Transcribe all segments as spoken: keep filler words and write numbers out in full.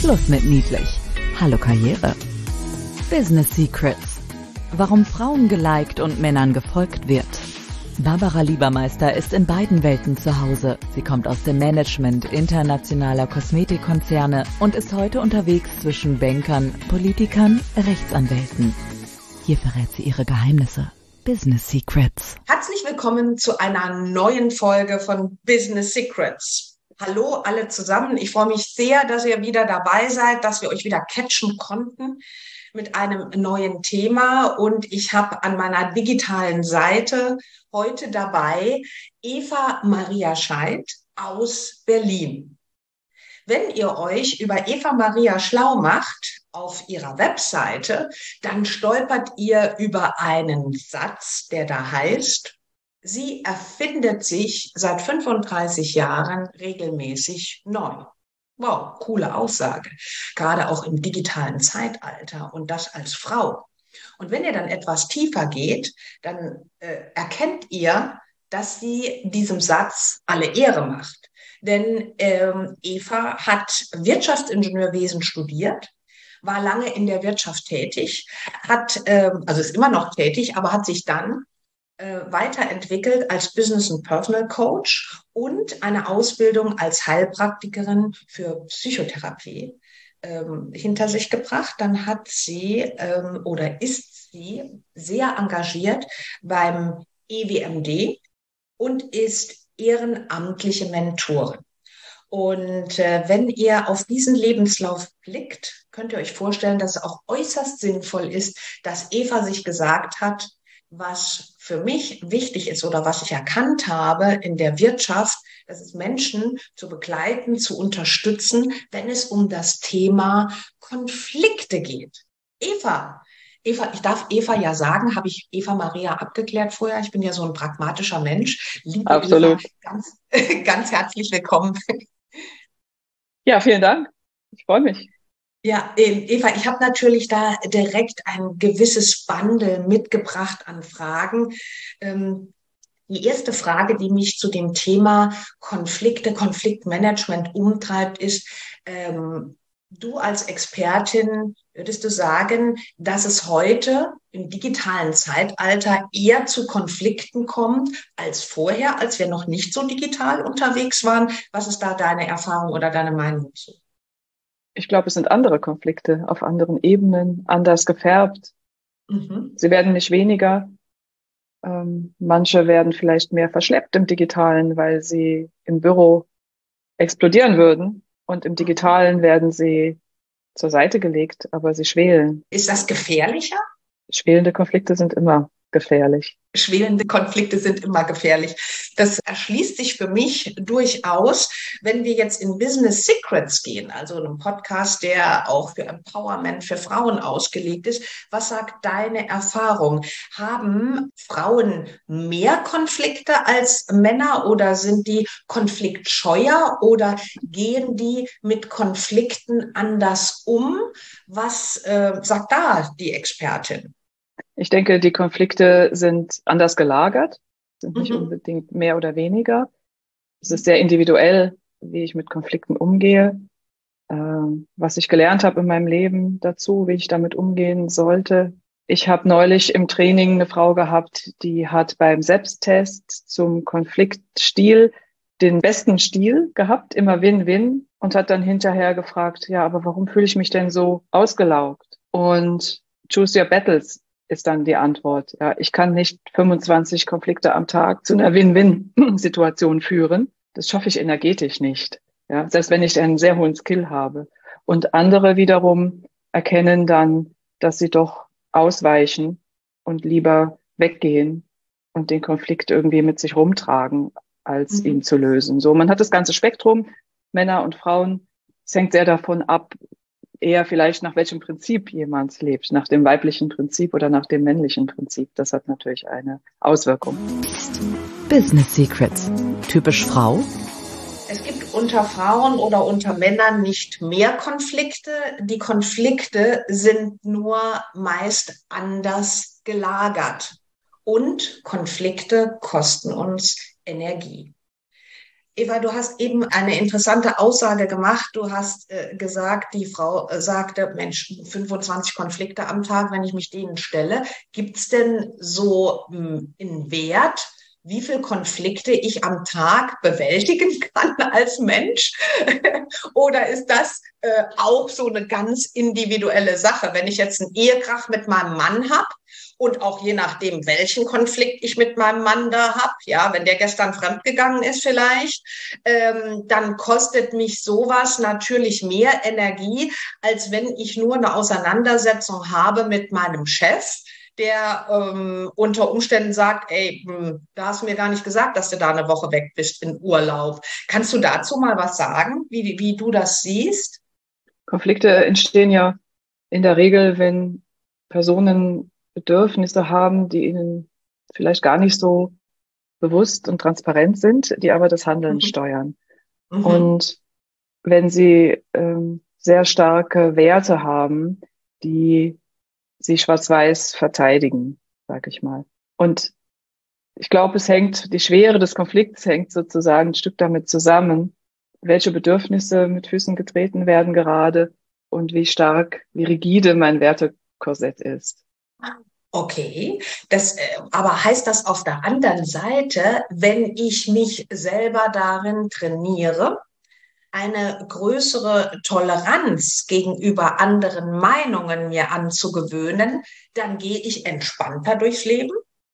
Schluss mit niedlich. Hallo Karriere. Business Secrets. Warum Frauen geliked und Männern gefolgt wird. Barbara Liebermeister ist in beiden Welten zu Hause. Sie kommt aus dem Management internationaler Kosmetikkonzerne und ist heute unterwegs zwischen Bankern, Politikern, Rechtsanwälten. Hier verrät sie ihre Geheimnisse. Business Secrets. Herzlich willkommen zu einer neuen Folge von Business Secrets. Hallo alle zusammen. Ich freue mich sehr, dass ihr wieder dabei seid, dass wir euch wieder catchen konnten mit einem neuen Thema. Und ich habe an meiner digitalen Seite heute dabei Eva Maria Scheidt aus Berlin. Wenn ihr euch über Eva Maria schlau macht auf ihrer Webseite, dann stolpert ihr über einen Satz, der da heißt: Sie erfindet sich seit fünfunddreißig Jahren regelmäßig neu. Wow, coole Aussage. Gerade auch im digitalen Zeitalter und das als Frau. Und wenn ihr dann etwas tiefer geht, dann äh, erkennt ihr, dass sie diesem Satz alle Ehre macht. Denn ähm, Eva hat Wirtschaftsingenieurwesen studiert, war lange in der Wirtschaft tätig, hat, ähm, also ist immer noch tätig, aber hat sich dann äh, weiterentwickelt als Business- und Personal Coach und eine Ausbildung als Heilpraktikerin für Psychotherapie ähm, hinter sich gebracht. Dann hat sie ähm, oder ist sie sehr engagiert beim E W M D und ist ehrenamtliche Mentorin. Und äh, wenn ihr auf diesen Lebenslauf blickt, könnt ihr euch vorstellen, dass es auch äußerst sinnvoll ist, dass Eva sich gesagt hat, was für mich wichtig ist oder was ich erkannt habe in der Wirtschaft, das ist Menschen zu begleiten, zu unterstützen, wenn es um das Thema Konflikte geht. Eva, Eva, ich darf Eva ja sagen, habe ich Eva Maria abgeklärt vorher. Ich bin ja so ein pragmatischer Mensch. Liebe Absolut. Eva, ganz, ganz herzlich willkommen. Ja, vielen Dank. Ich freue mich. Ja, Eva, ich habe natürlich da direkt ein gewisses Bundle mitgebracht an Fragen. Ähm, die erste Frage, die mich zu dem Thema Konflikte, Konfliktmanagement umtreibt, ist, ähm, du als Expertin, würdest du sagen, dass es heute im digitalen Zeitalter eher zu Konflikten kommt als vorher, als wir noch nicht so digital unterwegs waren? Was ist da deine Erfahrung oder deine Meinung zu? Ich glaube, es sind andere Konflikte auf anderen Ebenen, anders gefärbt. Mhm. Sie werden nicht weniger. Ähm, manche werden vielleicht mehr verschleppt im Digitalen, weil sie im Büro explodieren würden. Und im Digitalen werden sie zur Seite gelegt, aber sie schwelen. Ist das gefährlicher? Schwelende Konflikte sind immer gefährlich. Schwelende Konflikte sind immer gefährlich. Das erschließt sich für mich durchaus, wenn wir jetzt in Business Secrets gehen, also einem Podcast, der auch für Empowerment für Frauen ausgelegt ist. Was sagt deine Erfahrung? Haben Frauen mehr Konflikte als Männer oder sind die konfliktscheuer oder gehen die mit Konflikten anders um? Was äh, sagt da die Expertin? Ich denke, die Konflikte sind anders gelagert, sind nicht Mhm. unbedingt mehr oder weniger. Es ist sehr individuell, wie ich mit Konflikten umgehe, ähm, was ich gelernt habe in meinem Leben dazu, wie ich damit umgehen sollte. Ich habe neulich im Training eine Frau gehabt, die hat beim Selbsttest zum Konfliktstil den besten Stil gehabt, immer Win-Win, und hat dann hinterher gefragt, ja, aber warum fühle ich mich denn so ausgelaugt? Und choose your battles ist dann die Antwort. Ja, ich kann nicht fünfundzwanzig Konflikte am Tag zu einer Win-Win-Situation führen. Das schaffe ich energetisch nicht. Ja, selbst wenn ich einen sehr hohen Skill habe. Und andere wiederum erkennen dann, dass sie doch ausweichen und lieber weggehen und den Konflikt irgendwie mit sich rumtragen, als Mhm. ihn zu lösen. So, man hat das ganze Spektrum, Männer und Frauen. Es hängt sehr davon ab, eher vielleicht nach welchem Prinzip jemand lebt, nach dem weiblichen Prinzip oder nach dem männlichen Prinzip. Das hat natürlich eine Auswirkung. Business Secrets. Typisch Frau? Es gibt unter Frauen oder unter Männern nicht mehr Konflikte. Die Konflikte sind nur meist anders gelagert. Und Konflikte kosten uns Energie. Eva, du hast eben eine interessante Aussage gemacht. Du hast äh, gesagt, die Frau äh, sagte, Mensch, fünfundzwanzig Konflikte am Tag, wenn ich mich denen stelle. Gibt es denn so mh, einen Wert, wie viele Konflikte ich am Tag bewältigen kann als Mensch? Oder ist das äh, auch so eine ganz individuelle Sache? Wenn ich jetzt einen Ehekrach mit meinem Mann habe und auch je nachdem, welchen Konflikt ich mit meinem Mann da habe, ja, wenn der gestern fremdgegangen ist vielleicht, ähm, dann kostet mich sowas natürlich mehr Energie, als wenn ich nur eine Auseinandersetzung habe mit meinem Chef, der ähm, unter Umständen sagt, ey, hm, da hast du mir gar nicht gesagt, dass du da eine Woche weg bist in Urlaub. Kannst du dazu mal was sagen, wie, wie du das siehst? Konflikte entstehen ja in der Regel, wenn Personen Bedürfnisse haben, die ihnen vielleicht gar nicht so bewusst und transparent sind, die aber das Handeln Mhm. steuern. Mhm. Und wenn sie ähm, sehr starke Werte haben, die sie schwarz-weiß verteidigen, sag ich mal. Und ich glaube, es hängt, die Schwere des Konflikts hängt sozusagen ein Stück damit zusammen, welche Bedürfnisse mit Füßen getreten werden gerade und wie stark, wie rigide mein Wertekorsett ist. Okay, das, äh, aber heißt das auf der anderen Seite, wenn ich mich selber darin trainiere, eine größere Toleranz gegenüber anderen Meinungen mir anzugewöhnen, dann gehe ich entspannter durchs Leben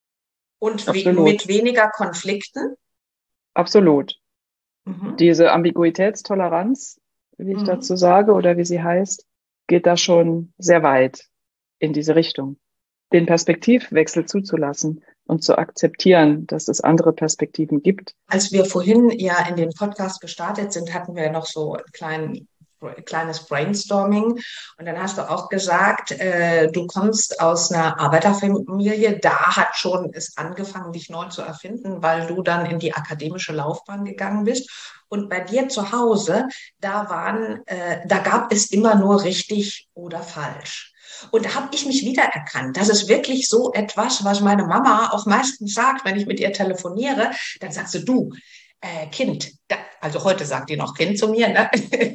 und we- Absolut, mit weniger Konflikten? absolut. Mhm. Diese Ambiguitätstoleranz, wie ich Mhm. dazu sage oder wie sie heißt, geht da schon sehr weit in diese Richtung. Den Perspektivwechsel zuzulassen und zu akzeptieren, dass es andere Perspektiven gibt. Als wir vorhin ja in den Podcast gestartet sind, hatten wir noch so ein klein, kleines Brainstorming. Und dann hast du auch gesagt, äh, du kommst aus einer Arbeiterfamilie. Da hat schon es angefangen, dich neu zu erfinden, weil du dann in die akademische Laufbahn gegangen bist. Und bei dir zu Hause, da waren, äh, da gab es immer nur richtig oder falsch. Und da habe ich mich wiedererkannt. Das ist wirklich so etwas, was meine Mama auch meistens sagt, wenn ich mit ihr telefoniere. Dann sagst du, du, äh, Kind, da, also heute sagt die noch Kind zu mir, ne?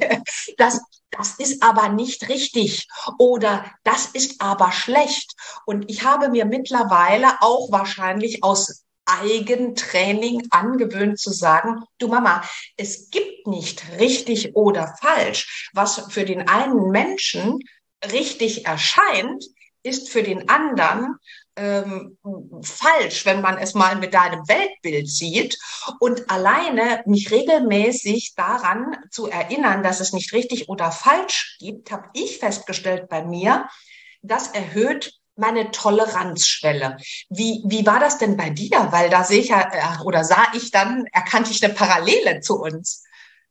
das, das ist aber nicht richtig oder das ist aber schlecht. Und ich habe mir mittlerweile auch wahrscheinlich aus Eigentraining angewöhnt zu sagen, du Mama, es gibt nicht richtig oder falsch. Was für den einen Menschen richtig erscheint, ist für den anderen ähm, falsch, wenn man es mal mit deinem Weltbild sieht. Und alleine mich regelmäßig daran zu erinnern, dass es nicht richtig oder falsch gibt, habe ich festgestellt bei mir, das erhöht meine Toleranzschwelle. Wie, wie war das denn bei dir? Weil da sehe ich ja, oder sah ich dann, erkannte ich eine Parallele zu uns.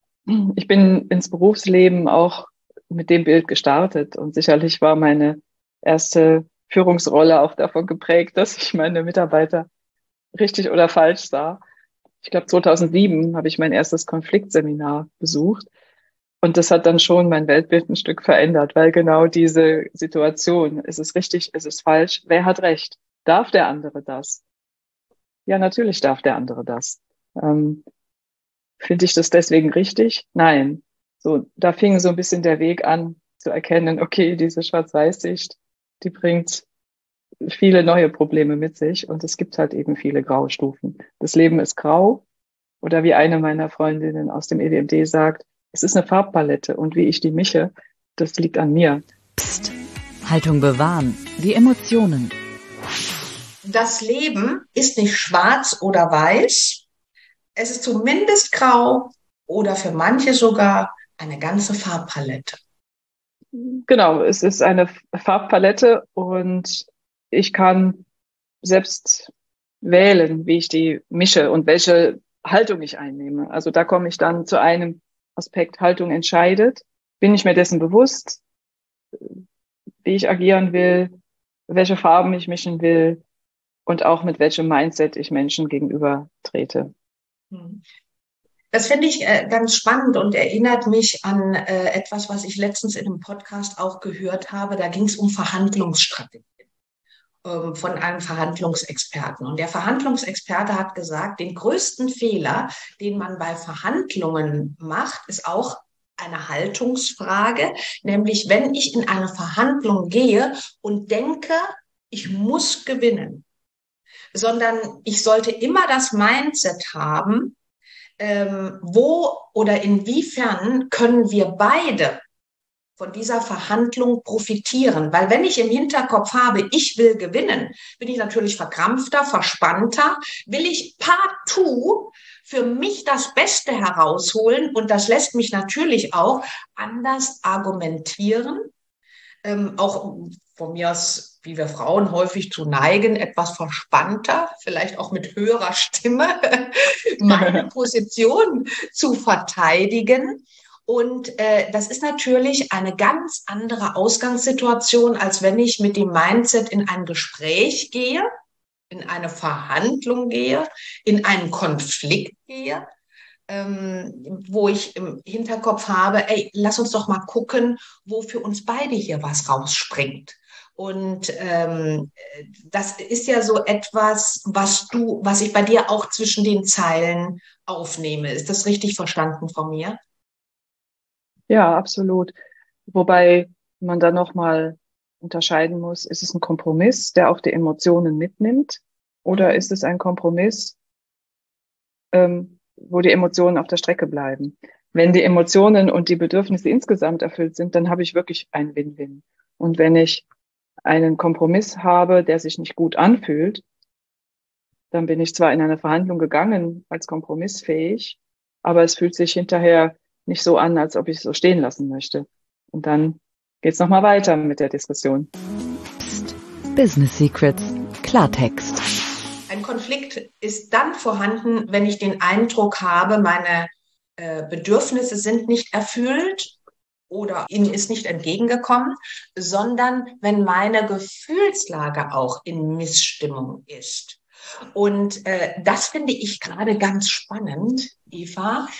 Ich bin ins Berufsleben auch mit dem Bild gestartet und sicherlich war meine erste Führungsrolle auch davon geprägt, dass ich meine Mitarbeiter richtig oder falsch sah. Ich glaube, zweitausendsieben habe ich mein erstes Konfliktseminar besucht und das hat dann schon mein Weltbild ein Stück verändert, weil genau diese Situation, ist es richtig, ist es falsch, wer hat recht? Darf der andere das? Ja, natürlich darf der andere das. Ähm, finde ich das deswegen richtig? Nein. So, da fing so ein bisschen der Weg an zu erkennen, okay, diese Schwarz-Weiß-Sicht, die bringt viele neue Probleme mit sich und es gibt halt eben viele Graustufen. Das Leben ist grau oder wie eine meiner Freundinnen aus dem E W M D sagt, es ist eine Farbpalette und wie ich die mische, das liegt an mir. Psst, Haltung bewahren, die Emotionen. Das Leben ist nicht schwarz oder weiß. Es ist zumindest grau oder für manche sogar eine ganze Farbpalette. Genau, es ist eine Farbpalette und ich kann selbst wählen, wie ich die mische und welche Haltung ich einnehme. Also da komme ich dann zu einem Aspekt, Haltung entscheidet. Bin ich mir dessen bewusst, wie ich agieren will, welche Farben ich mischen will und auch mit welchem Mindset ich Menschen gegenüber trete. Das finde ich äh, ganz spannend und erinnert mich an äh, etwas, was ich letztens in einem Podcast auch gehört habe. Da ging es um Verhandlungsstrategien. ähm, von einem Verhandlungsexperten. Und der Verhandlungsexperte hat gesagt, den größten Fehler, den man bei Verhandlungen macht, ist auch eine Haltungsfrage, nämlich wenn ich in eine Verhandlung gehe und denke, ich muss gewinnen, sondern ich sollte immer das Mindset haben, ähm, wo oder inwiefern können wir beide von dieser Verhandlung profitieren. Weil wenn ich im Hinterkopf habe, ich will gewinnen, bin ich natürlich verkrampfter, verspannter, will ich partout für mich das Beste herausholen und das lässt mich natürlich auch anders argumentieren, ähm, auch von mir aus, wie wir Frauen häufig zu neigen, etwas verspannter, vielleicht auch mit höherer Stimme, meine Position zu verteidigen. Und äh, das ist natürlich eine ganz andere Ausgangssituation, als wenn ich mit dem Mindset in ein Gespräch gehe, in eine Verhandlung gehe, in einen Konflikt gehe, ähm, wo ich im Hinterkopf habe, ey, lass uns doch mal gucken, wo für uns beide hier was rausspringt. Und ähm, das ist ja so etwas, was du, was ich bei dir auch zwischen den Zeilen aufnehme. Ist das richtig verstanden von mir? Ja, absolut. Wobei man da nochmal unterscheiden muss, ist es ein Kompromiss, der auch die Emotionen mitnimmt, oder ist es ein Kompromiss, ähm, wo die Emotionen auf der Strecke bleiben? Wenn die Emotionen und die Bedürfnisse insgesamt erfüllt sind, dann habe ich wirklich ein Win-Win. Und wenn ich einen Kompromiss habe, der sich nicht gut anfühlt, dann bin ich zwar in eine Verhandlung gegangen als kompromissfähig, aber es fühlt sich hinterher nicht so an, als ob ich es so stehen lassen möchte. Und dann geht's nochmal weiter mit der Diskussion. Business Secrets, Klartext. Ein Konflikt ist dann vorhanden, wenn ich den Eindruck habe, meine äh, Bedürfnisse sind nicht erfüllt oder ihnen ist nicht entgegengekommen, sondern wenn meine Gefühlslage auch in Missstimmung ist. Und äh, das finde ich gerade ganz spannend, Eva,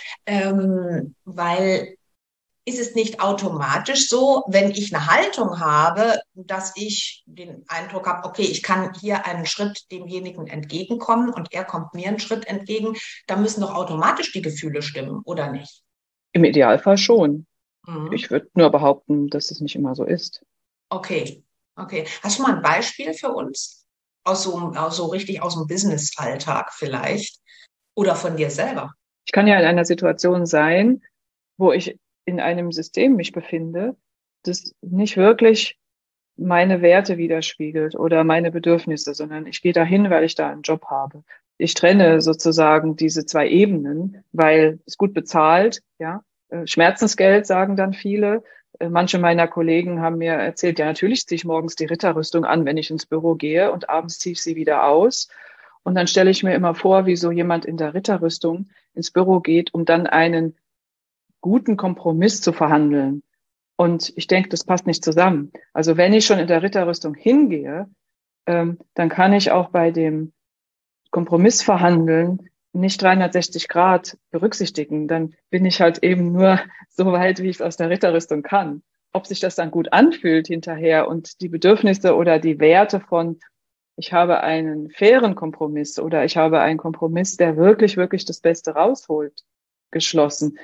ähm, weil ist es nicht automatisch so, wenn ich eine Haltung habe, dass ich den Eindruck habe, okay, ich kann hier einen Schritt demjenigen entgegenkommen und er kommt mir einen Schritt entgegen, da müssen doch automatisch die Gefühle stimmen, oder nicht? Im Idealfall schon. Mhm. Ich würde nur behaupten, dass es nicht immer so ist. Okay, okay. Hast du mal ein Beispiel für uns? Aus so, aus so richtig aus dem Business-Alltag vielleicht? Oder von dir selber? Ich kann ja in einer Situation sein, wo ich in einem System mich befinde, das nicht wirklich meine Werte widerspiegelt oder meine Bedürfnisse, sondern ich gehe dahin, weil ich da einen Job habe. Ich trenne sozusagen diese zwei Ebenen, weil es gut bezahlt, ja. Schmerzensgeld, sagen dann viele. Manche meiner Kollegen haben mir erzählt, ja, natürlich ziehe ich morgens die Ritterrüstung an, wenn ich ins Büro gehe und abends ziehe ich sie wieder aus. Und dann stelle ich mir immer vor, wie so jemand in der Ritterrüstung ins Büro geht, um dann einen guten Kompromiss zu verhandeln. Und ich denke, das passt nicht zusammen. Also wenn ich schon in der Ritterrüstung hingehe, ähm, dann kann ich auch bei dem Kompromiss verhandeln nicht dreihundertsechzig Grad berücksichtigen. Dann bin ich halt eben nur so weit, wie ich es aus der Ritterrüstung kann. Ob sich das dann gut anfühlt hinterher und die Bedürfnisse oder die Werte von, ich habe einen fairen Kompromiss oder ich habe einen Kompromiss, der wirklich, wirklich das Beste rausholt, geschlossen.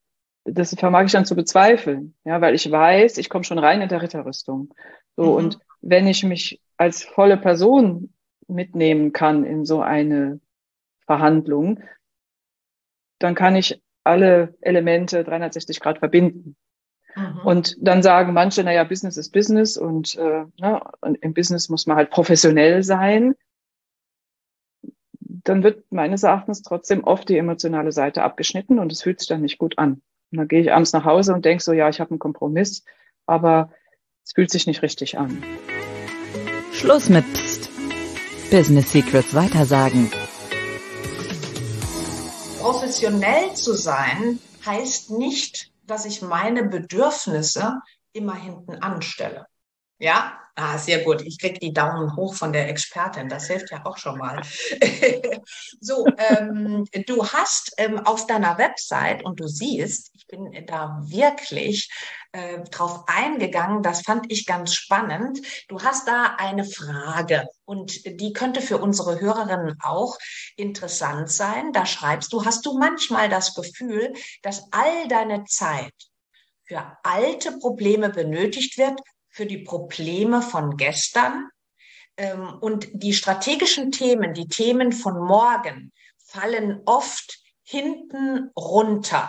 Das vermag ich dann zu bezweifeln, ja, weil ich weiß, ich komme schon rein in der Ritterrüstung. So, mhm. Und wenn ich mich als volle Person mitnehmen kann in so eine Verhandlung, dann kann ich alle Elemente dreihundertsechzig Grad verbinden. Mhm. Und dann sagen manche, naja, Business ist Business und, äh, ne, und im Business muss man halt professionell sein. Dann wird meines Erachtens trotzdem oft die emotionale Seite abgeschnitten und es fühlt sich dann nicht gut an. Und dann gehe ich abends nach Hause und denke so, ja, ich habe einen Kompromiss, aber es fühlt sich nicht richtig an. Schluss mit Psst. Business Secrets weitersagen. Professionell zu sein heißt nicht, dass ich meine Bedürfnisse immer hinten anstelle. Ja, ah, sehr gut. Ich krieg die Daumen hoch von der Expertin. Das hilft ja auch schon mal. So, ähm, du hast ähm, auf deiner Website und du siehst, ich bin da wirklich äh, drauf eingegangen. Das fand ich ganz spannend. Du hast da eine Frage und die könnte für unsere Hörerinnen auch interessant sein. Da schreibst du, hast du manchmal das Gefühl, dass all deine Zeit für alte Probleme benötigt wird, für die Probleme von gestern. Ähm, und die strategischen Themen, die Themen von morgen, fallen oft hinten runter.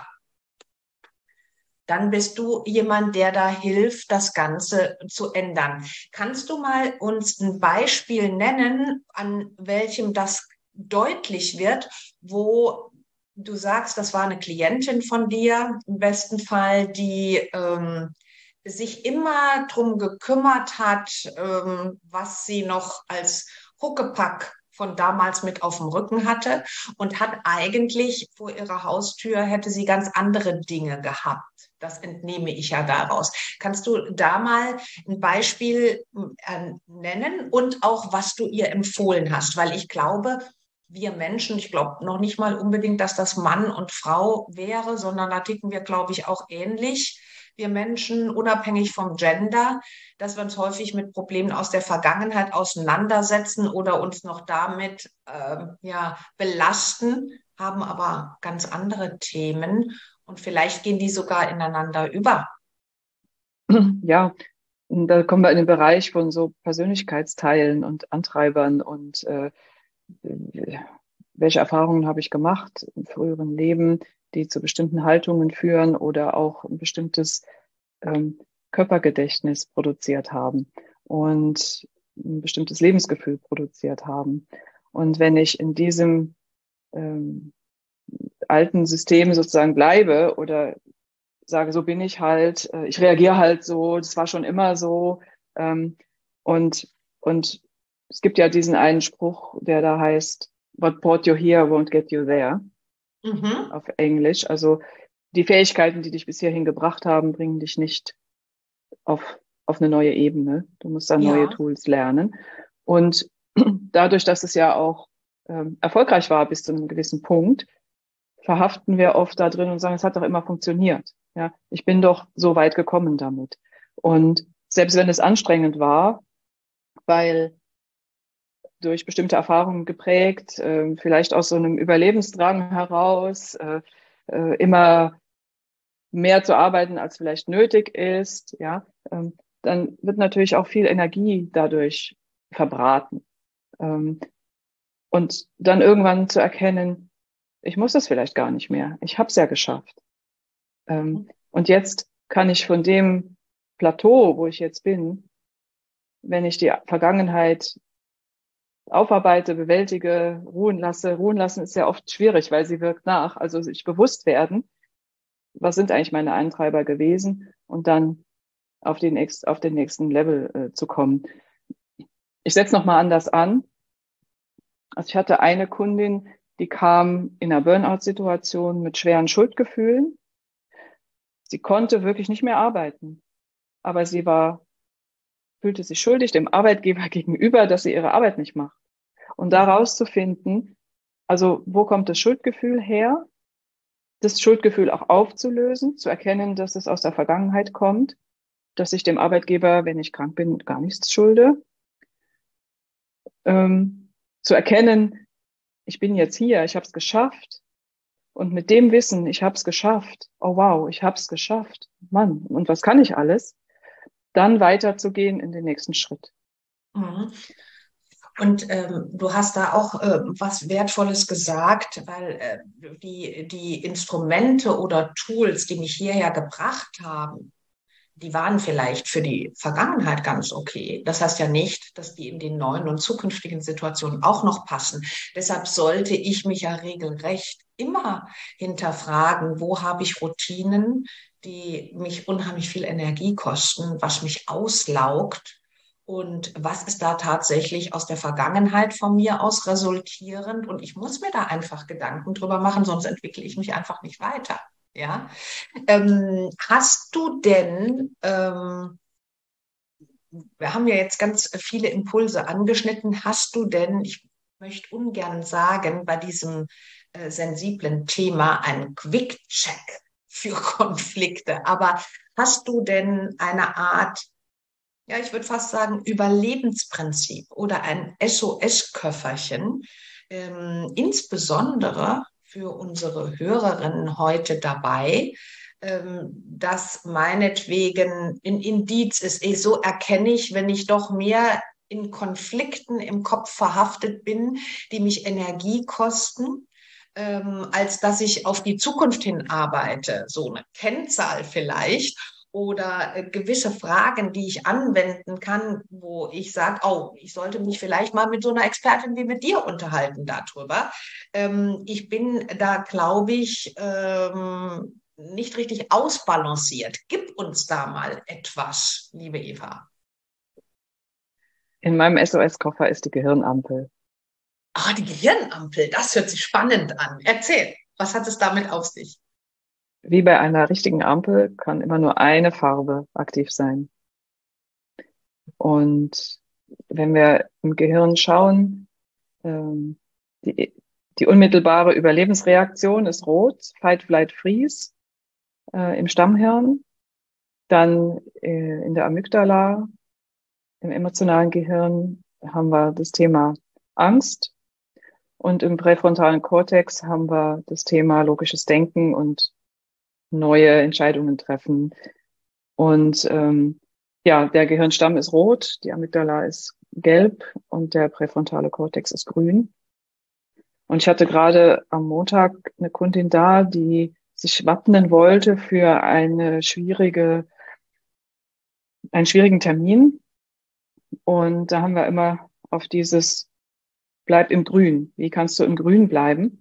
Dann bist du jemand, der da hilft, das Ganze zu ändern. Kannst du mal uns ein Beispiel nennen, an welchem das deutlich wird, wo du sagst, das war eine Klientin von dir, im besten Fall, die ähm, sich immer drum gekümmert hat, ähm, was sie noch als Huckepack von damals mit auf dem Rücken hatte und hat eigentlich vor ihrer Haustür, hätte sie ganz andere Dinge gehabt. Das entnehme ich ja daraus. Kannst du da mal ein Beispiel äh, nennen und auch, was du ihr empfohlen hast? Weil ich glaube, wir Menschen, ich glaube noch nicht mal unbedingt, dass das Mann und Frau wäre, sondern da ticken wir, glaube ich, auch ähnlich. Wir Menschen, unabhängig vom Gender, dass wir uns häufig mit Problemen aus der Vergangenheit auseinandersetzen oder uns noch damit äh, ja, belasten, haben aber ganz andere Themen und vielleicht gehen die sogar ineinander über. Ja, und da kommen wir in den Bereich von so Persönlichkeitsteilen und Antreibern und äh, welche Erfahrungen habe ich gemacht im früheren Leben, die zu bestimmten Haltungen führen oder auch ein bestimmtes ähm, Körpergedächtnis produziert haben und ein bestimmtes Lebensgefühl produziert haben. Und wenn ich in diesem ähm, alten System sozusagen bleibe oder sage, so bin ich halt, äh, ich reagiere halt so, das war schon immer so. Ähm, und, und es gibt ja diesen einen Spruch, der da heißt, what brought you here won't get you there, Mhm. auf Englisch. Also die Fähigkeiten, die dich bis hierhin gebracht haben, bringen dich nicht auf, auf eine neue Ebene. Du musst dann neue Ja. Tools lernen. Und dadurch, dass es ja auch ähm, erfolgreich war bis zu einem gewissen Punkt, verhaften wir oft da drin und sagen, es hat doch immer funktioniert. Ja, ich bin doch so weit gekommen damit. Und selbst wenn es anstrengend war, weil durch bestimmte Erfahrungen geprägt, äh, vielleicht aus so einem Überlebensdrang heraus, äh, äh, immer mehr zu arbeiten, als vielleicht nötig ist, ja, ähm, dann wird natürlich auch viel Energie dadurch verbraten. Ähm, und dann irgendwann zu erkennen, ich muss das vielleicht gar nicht mehr. Ich habe es ja geschafft. Ähm, und jetzt kann ich von dem Plateau, wo ich jetzt bin, wenn ich die Vergangenheit aufarbeite, bewältige, ruhen lasse. Ruhen lassen ist ja oft schwierig, weil sie wirkt nach. Also sich bewusst werden, was sind eigentlich meine Antreiber gewesen und dann auf den, nächst, auf den nächsten Level äh, zu kommen. Ich setze nochmal anders an. Also ich hatte eine Kundin, die kam in einer Burnout-Situation mit schweren Schuldgefühlen. Sie konnte wirklich nicht mehr arbeiten, aber sie war, fühlte sich schuldig dem Arbeitgeber gegenüber, dass sie ihre Arbeit nicht macht. Und da rauszufinden, also wo kommt das Schuldgefühl her? Das Schuldgefühl auch aufzulösen, zu erkennen, dass es aus der Vergangenheit kommt, dass ich dem Arbeitgeber, wenn ich krank bin, gar nichts schulde. Ähm, zu erkennen, ich bin jetzt hier, ich habe es geschafft. Und mit dem Wissen, ich habe es geschafft, oh wow, ich habe es geschafft, Mann, und was kann ich alles? Dann weiterzugehen in den nächsten Schritt. Mhm. Und ähm, du hast da auch äh, was Wertvolles gesagt, weil äh, die, die Instrumente oder Tools, die mich hierher gebracht haben, die waren vielleicht für die Vergangenheit ganz okay. Das heißt ja nicht, dass die in den neuen und zukünftigen Situationen auch noch passen. Deshalb sollte ich mich ja regelrecht immer hinterfragen, wo habe ich Routinen, die mich unheimlich viel Energie kosten, was mich auslaugt. Und was ist da tatsächlich aus der Vergangenheit von mir aus resultierend? Und ich muss mir da einfach Gedanken drüber machen, sonst entwickle ich mich einfach nicht weiter. Ja. Ähm, hast du denn ähm, wir haben ja jetzt ganz viele Impulse angeschnitten. Hast du denn, ich möchte ungern sagen, bei diesem äh, sensiblen Thema einen Quick-Check für Konflikte, aber hast du denn eine Art, ja, ich würde fast sagen, Überlebensprinzip oder ein S O S-Köfferchen, ähm, insbesondere für unsere Hörerinnen heute dabei, ähm, das meinetwegen ein Indiz ist. Eh, so erkenne ich, wenn ich doch mehr in Konflikten im Kopf verhaftet bin, die mich Energie kosten, ähm, als dass ich auf die Zukunft hin arbeite. So eine Kennzahl vielleicht oder äh, gewisse Fragen, die ich anwenden kann, wo ich sage, oh, ich sollte mich vielleicht mal mit so einer Expertin wie mit dir unterhalten darüber. Ähm, ich bin da, glaube ich, ähm, nicht richtig ausbalanciert. Gib uns da mal etwas, liebe Eva. In meinem S O S-Koffer ist die Gehirnampel. Ah, die Gehirnampel, das hört sich spannend an. Erzähl, was hat es damit auf sich? Wie bei einer richtigen Ampel kann immer nur eine Farbe aktiv sein. Und wenn wir im Gehirn schauen, ähm, die, die unmittelbare Überlebensreaktion ist rot, Fight, Flight, Freeze äh, im Stammhirn, dann äh, in der Amygdala, im emotionalen Gehirn haben wir das Thema Angst und im präfrontalen Kortex haben wir das Thema logisches Denken und neue Entscheidungen treffen. Und ähm, ja, der Gehirnstamm ist rot, die Amygdala ist gelb und der präfrontale Kortex ist grün. Und ich hatte gerade am Montag eine Kundin da, die sich wappnen wollte für eine schwierige, einen schwierigen Termin. Und da haben wir immer auf dieses Bleib im Grün. Wie kannst du im Grün bleiben?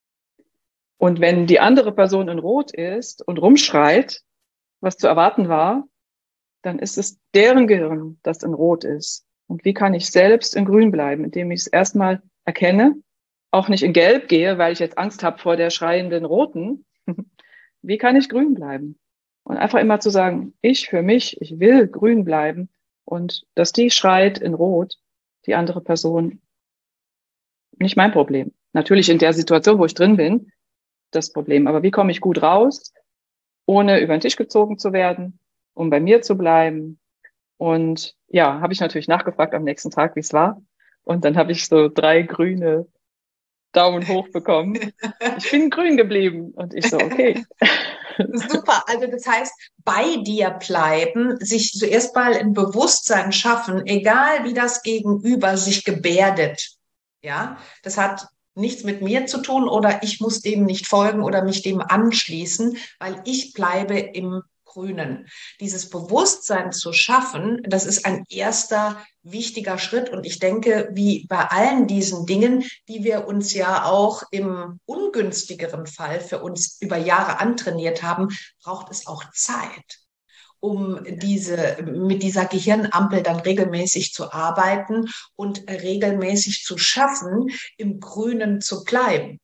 Und wenn die andere Person in Rot ist und rumschreit, was zu erwarten war, dann ist es deren Gehirn, das in Rot ist. Und wie kann ich selbst in Grün bleiben, indem ich es erstmal erkenne, auch nicht in Gelb gehe, weil ich jetzt Angst habe vor der schreienden Roten. Wie kann ich grün bleiben? Und einfach immer zu sagen, ich für mich, ich will grün bleiben und dass die schreit in Rot, die andere Person, nicht mein Problem. Natürlich in der Situation, wo ich drin bin, das Problem. Aber wie komme ich gut raus, ohne über den Tisch gezogen zu werden, um bei mir zu bleiben? Und ja, habe ich natürlich nachgefragt am nächsten Tag, wie es war. Und dann habe ich so drei grüne Daumen hoch bekommen. Ich bin grün geblieben. Und ich so, okay. Super. Also das heißt, bei dir bleiben, sich zuerst mal ein Bewusstsein schaffen, egal wie das Gegenüber sich gebärdet. Ja, das hat nichts mit mir zu tun oder ich muss dem nicht folgen oder mich dem anschließen, weil ich bleibe im Grünen. Dieses Bewusstsein zu schaffen, das ist ein erster wichtiger Schritt. Und ich denke, wie bei allen diesen Dingen, die wir uns ja auch im ungünstigeren Fall für uns über Jahre antrainiert haben, braucht es auch Zeit, um diese, mit dieser Gehirnampel dann regelmäßig zu arbeiten und regelmäßig zu schaffen, im Grünen zu bleiben.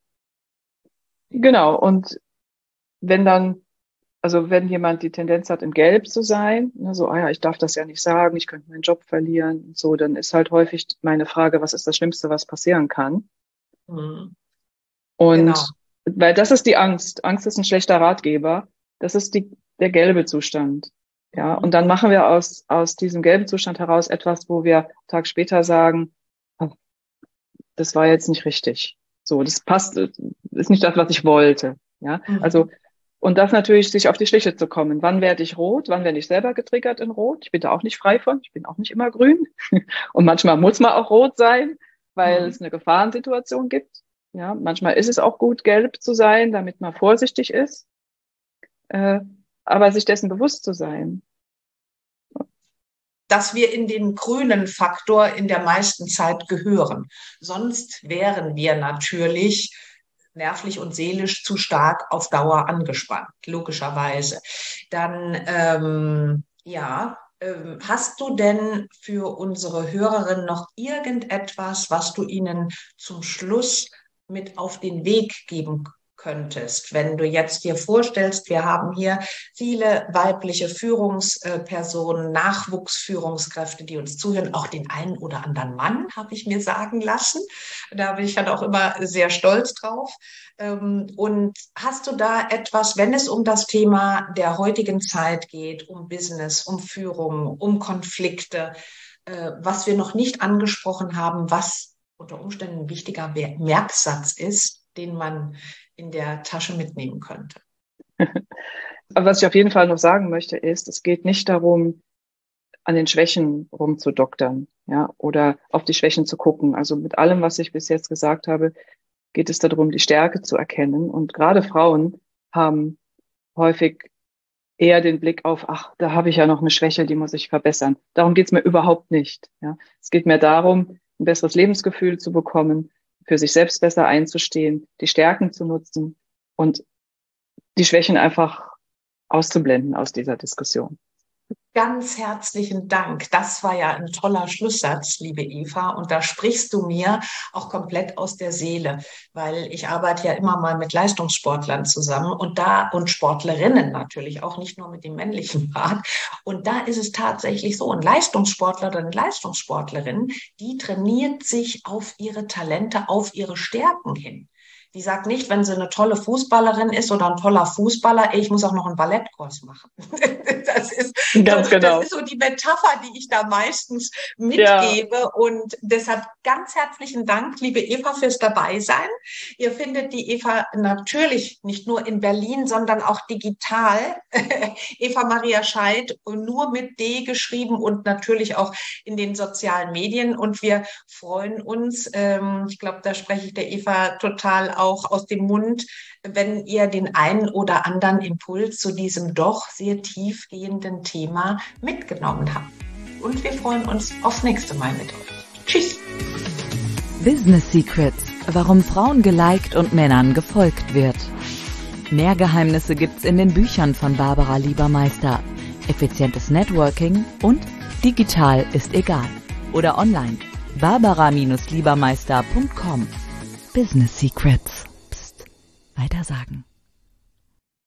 Genau. Und wenn dann, also wenn jemand die Tendenz hat, im Gelb zu sein, ne, so, ah ja, ich darf das ja nicht sagen, ich könnte meinen Job verlieren und so, dann ist halt häufig meine Frage, was ist das Schlimmste, was passieren kann? Mhm. Und Genau. weil das ist die Angst. Angst ist ein schlechter Ratgeber. Das ist die, der gelbe Zustand. Ja, und dann machen wir aus, aus diesem gelben Zustand heraus etwas, wo wir einen Tag später sagen, oh, das war jetzt nicht richtig. So, das passt, ist nicht das, was ich wollte. Ja, Mhm. also, und das natürlich, sich auf die Schliche zu kommen. Wann werde ich rot? Wann werde ich selber getriggert in Rot? Ich bin da auch nicht frei von. Ich bin auch nicht immer grün. Und manchmal muss man auch rot sein, weil Mhm. es eine Gefahrensituation gibt. Ja, manchmal ist es auch gut, gelb zu sein, damit man vorsichtig ist. Äh, aber sich dessen bewusst zu sein. Dass wir in den grünen Faktor in der meisten Zeit gehören. Sonst wären wir natürlich nervlich und seelisch zu stark auf Dauer angespannt, logischerweise. Dann, ähm, ja, ähm, hast du denn für unsere Hörerinnen noch irgendetwas, was du ihnen zum Schluss mit auf den Weg geben könntest, wenn du jetzt dir vorstellst, wir haben hier viele weibliche Führungspersonen, Nachwuchsführungskräfte, die uns zuhören, auch den einen oder anderen Mann, habe ich mir sagen lassen. Da bin ich halt auch immer sehr stolz drauf. Und hast du da etwas, wenn es um das Thema der heutigen Zeit geht, um Business, um Führung, um Konflikte, was wir noch nicht angesprochen haben, was unter Umständen ein wichtiger Merksatz ist, den man in der Tasche mitnehmen könnte? Aber was ich auf jeden Fall noch sagen möchte, ist, es geht nicht darum, an den Schwächen rumzudoktern, ja, oder auf die Schwächen zu gucken. Also mit allem, was ich bis jetzt gesagt habe, geht es darum, die Stärke zu erkennen. Und gerade Frauen haben häufig eher den Blick auf, ach, da habe ich ja noch eine Schwäche, die muss ich verbessern. Darum geht es mir überhaupt nicht. Ja. Es geht mir darum, ein besseres Lebensgefühl zu bekommen, für sich selbst besser einzustehen, die Stärken zu nutzen und die Schwächen einfach auszublenden aus dieser Diskussion. Ganz herzlichen Dank. Das war ja ein toller Schlusssatz, liebe Eva. Und da sprichst du mir auch komplett aus der Seele, weil ich arbeite ja immer mal mit Leistungssportlern zusammen und da und Sportlerinnen natürlich auch, nicht nur mit dem männlichen Part. Und da ist es tatsächlich so, ein Leistungssportler oder eine Leistungssportlerin, die trainiert sich auf ihre Talente, auf ihre Stärken hin. Die sagt nicht, wenn sie eine tolle Fußballerin ist oder ein toller Fußballer, ey, ich muss auch noch einen Ballettkurs machen. Das ist, ganz so, genau. Das ist so die Metapher, die ich da meistens mitgebe. Ja. Und deshalb ganz herzlichen Dank, liebe Eva, fürs Dabeisein. Ihr findet die Eva natürlich nicht nur in Berlin, sondern auch digital. Eva Maria Scheidt, nur mit D geschrieben und natürlich auch in den sozialen Medien. Und wir freuen uns, ähm, ich glaube, da spreche ich der Eva total auf, auch aus dem Mund, wenn ihr den einen oder anderen Impuls zu diesem doch sehr tiefgehenden Thema mitgenommen habt. Und wir freuen uns aufs nächste Mal mit euch. Tschüss. Business Secrets, warum Frauen geliked und Männern gefolgt wird. Mehr Geheimnisse gibt's in den Büchern von Barbara Liebermeister. Effizientes Networking und digital ist egal. Oder online. barbara Liebermeister punkt com. Business Secrets. Psst. Weitersagen.